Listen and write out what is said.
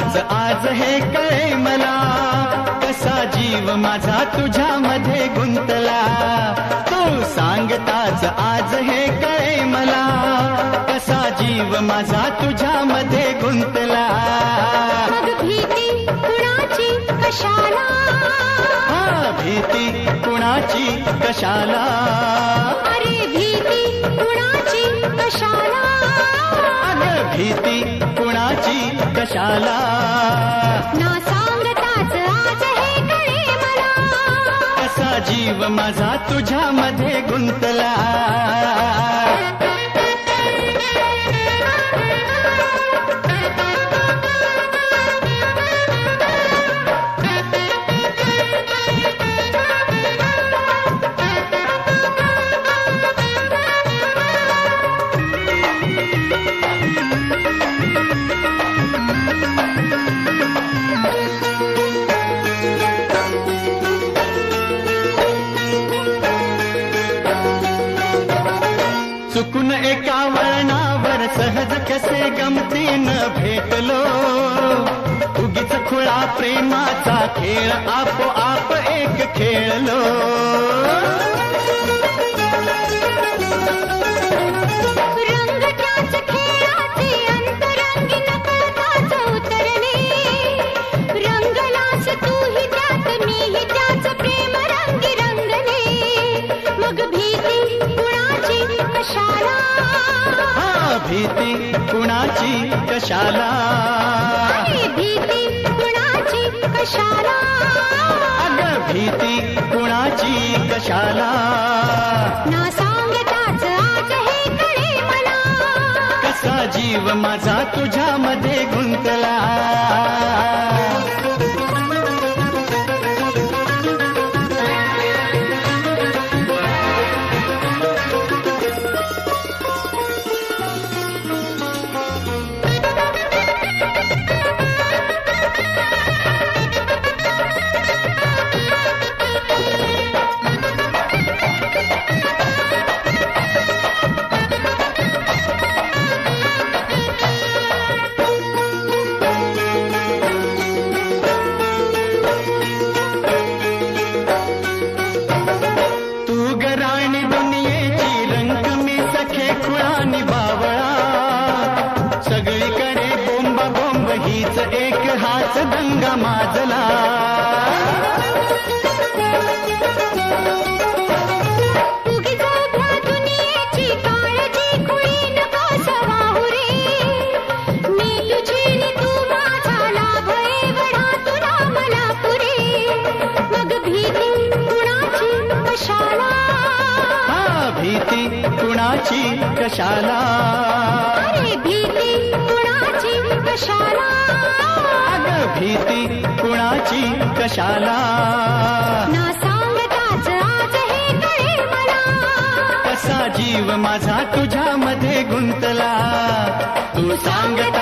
सांगताच आज हे कळे मला, कसा जीव माझा तुझ्यामध्ये गुंतला. तू सांगताच आज हे कळे मला, कसा जीव माझा तुझ्यामध्ये गुंतला. मग भीती कुणाची कशाला, भीती कुणाची कशाला, अरे भीती कुणाची कशाला, अगं भीती कुणाची कशाला. ना सांगताच आज हे कळे मला, कसा जीव माझा तुझ्यामध्ये गुंतला. चुकून एका वळणावर सहज कसे गमतीनं भेटलो, उगीच खुळा प्रेमाचा खेळ आपोआप एक खेळलो. रंग त्याच खेळाचे अंतरंगी नकळताच उतरले, रंगलास तूही त्यात मीही त्याच प्रेम रंगी रंगले. मग भीती कुणाची कशाला, भीती कुणाची कशाला, अरे भीती कुणाची कशाला, अगं भीती कुणाची कशाला. ना सांगताच आज हे कळे मला, कसा जीव माझा तुझ्यामध्ये गुंतला. एक हाच दंगा माजला. उगीच उभ्या दुनियेची काळजी कुणी नको सवाहू रे, मी तुझी नि तू माझा लाभ एवढा तुला मला पुरे. मग भीती कुणाची कशाला, भीती कुणाची कशाला, अरे भीती कुणाची कशाला, भीती कुणाची कशाला. ना सांगताच आज हे कळे मला, कसा जीव माझा तुझ्यामध्ये गुंतला. तू सांगता